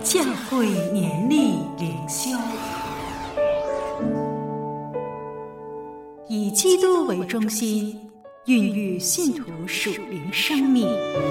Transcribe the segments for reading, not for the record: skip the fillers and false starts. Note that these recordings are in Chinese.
教会年历灵修，以基督为中心，孕育信徒属灵生命。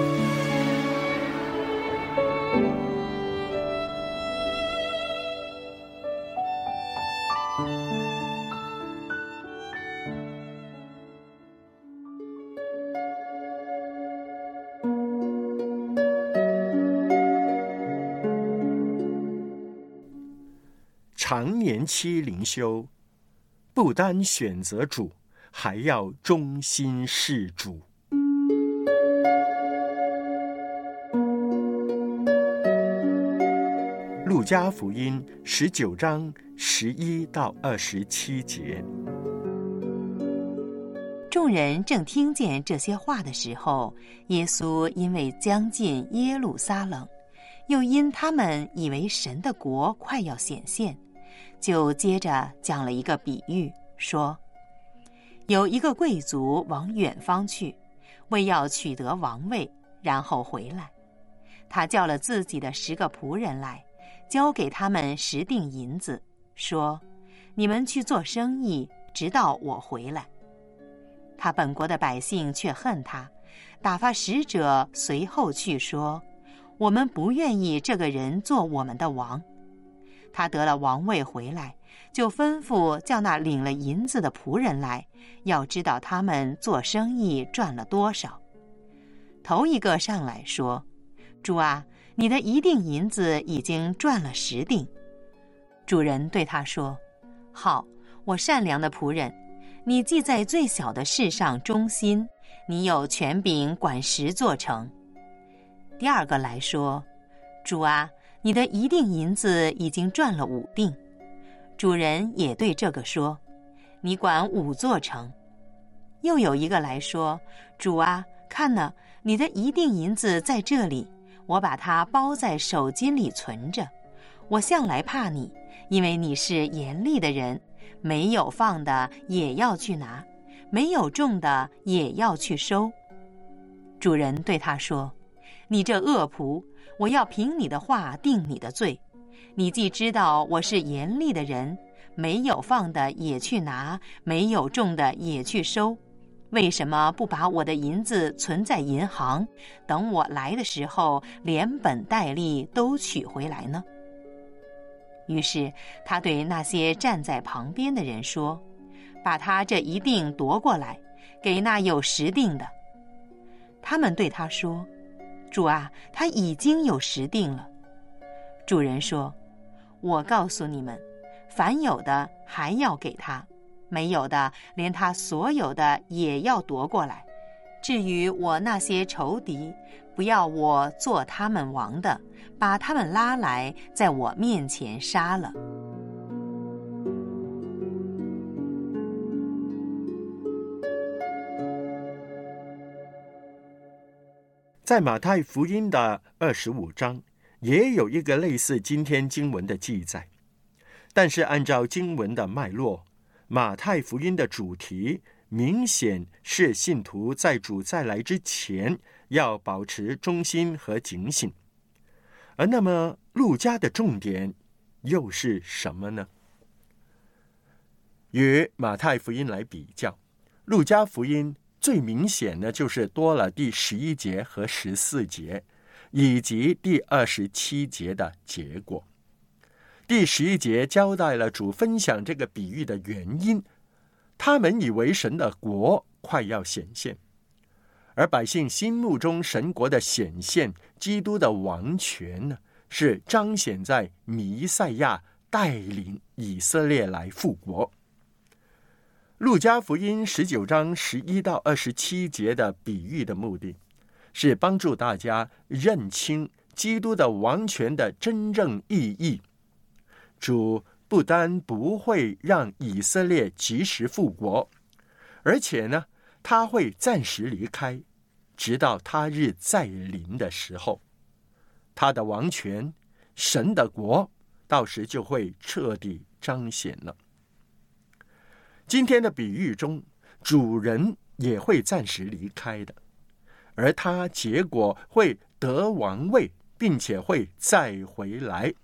常年期灵修，不单选择主，还要忠心事主。路加福音19章11到27节。 众人正听见这些话的时候，耶稣因为将近耶路撒冷，又因他们以为神的国快要显现，就接着讲了一个比喻，说有一个贵族往远方去，为要取得王位，然后回来。他叫了自己的10个仆人来，交给他们10锭银子，说：你们去做生意，直到我回来。他本国的百姓却恨他，打发使者随后去说：我们不愿意这个人做我们的王。他得了王位回来，就吩咐叫那领了银子的仆人来，要知道他们做生意赚了多少。头一个上来说：主啊，你的1锭银子已经赚了10锭。主人对他说：好，我善良的仆人，你既在最小的事上忠心，你有权柄管10座城。第二个来说：主啊，你的1锭银子已经赚了5锭。主人也对这个说：你管5座城。又有一个来说：主啊，看哪，你的1锭银子在这里，我把它包在手巾里存着。我向来怕你，因为你是严厉的人，没有放的也要去拿，没有种的也要去收。主人对他说：你这恶仆，我要凭你的话定你的罪。你既知道我是严厉的人，没有放的也去拿，没有种的也去收，为什么不把我的银子存在银行，等我来的时候连本带利都取回来呢？于是他对那些站在旁边的人说：把他这1锭夺过来，给那有10锭的。他们对他说：主啊，他已经有10锭了。主人说：我告诉你们，凡有的还要给他，没有的连他所有的也要夺过来。至于我那些仇敌，不要我做他们王的，把他们拉来，在我面前杀了。 在马太福音的25章也有一个类似今天经文的记载，但是按照经文的脉络，马太福音的主题明显是信徒在主再来之前要保持忠心和警醒。而那么路加的重点又是什么呢？与马太福音来比较，路加福音最明显的就是多了第11节和14节，以及第27节的结果。第11节交代了主分享这个比喻的原因，他们以为神的国快要显现，而百姓心目中神国的显现，基督的王权呢，是彰显在弥赛亚带领以色列来复国。路加福音19章11到27节的比喻的目的，是帮助大家认清基督的王权的真正意义。主不单不会让以色列及时复国，而且呢，他会暂时离开，直到他日再临的时候，他的王权，神的国，到时就会彻底彰显了。今天的比喻中，主人也会暂时离开的，而他结果会得王位， 并且会再回来。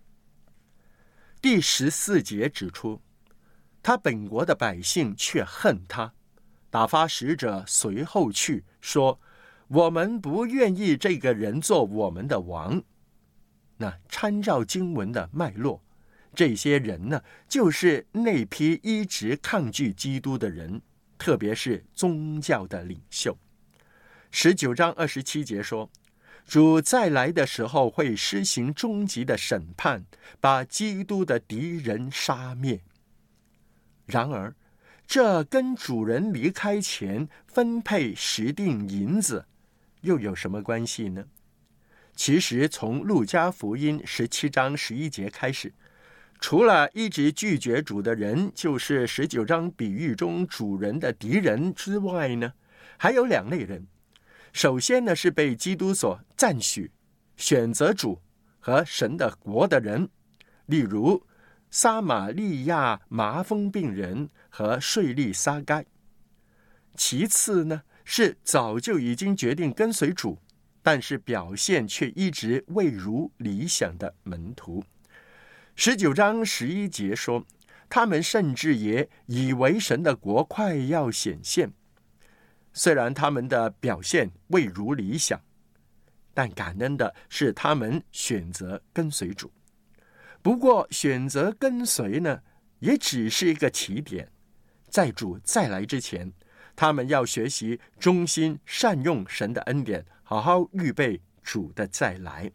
第14节指出，他本国的百姓却恨他，打发使者随后去，说我们不愿意这个人做我们的王。那参照经文的脉络，这些人呢，就是那批一直抗拒基督的人，特别是宗教的领袖。19章27节说，主再来的时候会施行终极的审判，把基督的敌人杀灭。然而，这跟主人离开前分配时定银子又有什么关系呢？其实从路加福音17章11节开始，除了一直拒绝主的人，就是19章比喻中主人的敌人之外呢，还有2类人。首先呢，是被基督所赞许、选择主和神的国的人，例如撒玛利亚麻风病人和税吏撒该。其次呢，是早就已经决定跟随主，但是表现却一直未如理想的门徒。19章11节说，他们甚至也以为神的国快要显现。虽然他们的表现未如理想，但感恩的是他们选择跟随主。不过选择跟随呢，也只是一个起点，在主再来之前，他们要学习忠心善用神的恩典，好好预备主的再来。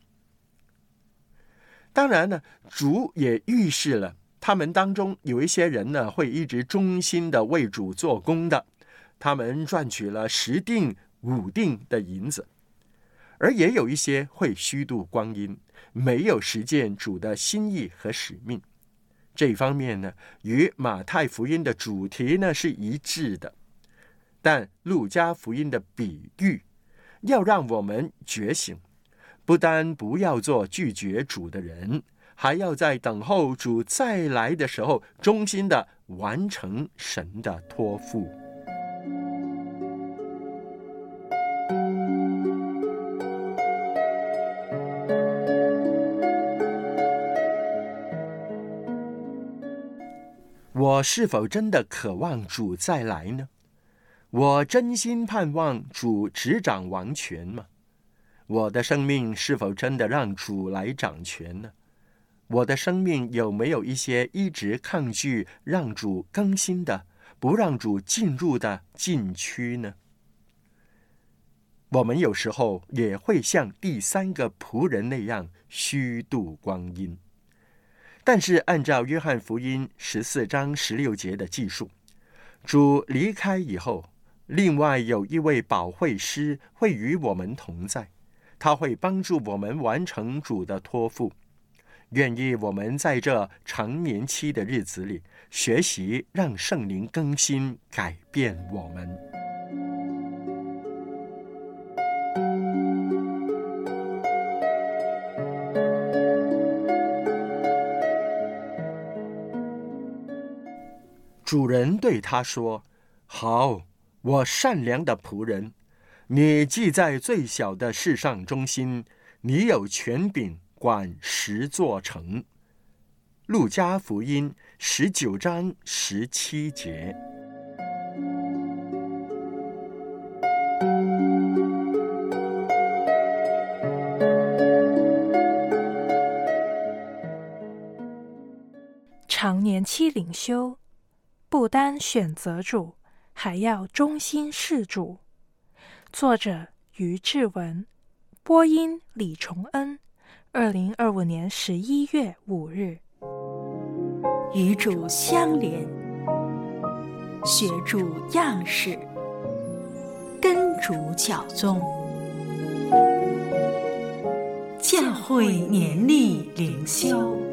当然呢，主也预示了他们当中有一些人呢，会一直忠心的为主做工的，他们赚取了10锭5锭的银子，而也有一些会虚度光阴，没有实践主的心意和使命。这方面呢，与马太福音的主题呢是一致的，但路加福音的比喻要让我们觉醒，不单不要做拒绝主的人，还要在等候主再来的时候，忠心的完成神的托付。我是否真的渴望主再来呢？我真心盼望主执掌王权吗？我的生命是否真的让主来掌权呢？我的生命有没有一些一直抗拒让主更新的，不让主进入的禁区呢？我们有时候也会像第3个仆人那样虚度光阴。但是按照约翰福音14章16节的记述，主离开以后，另外有一位保惠师会与我们同在，他会帮助我们完成主的托付。愿意我们在这长年期的日子里，学习让圣灵更新改变我们。主人对他说，好，我善良的仆人，你既在最小的事上忠心，你有权柄管10座城。路加福音19章17节。 长年期领袖不单选择主，还要忠心事主。作者于志文，播音李崇恩，2025年11月5日。 与主相连，学主样式，跟主脚踪，教会年历灵修。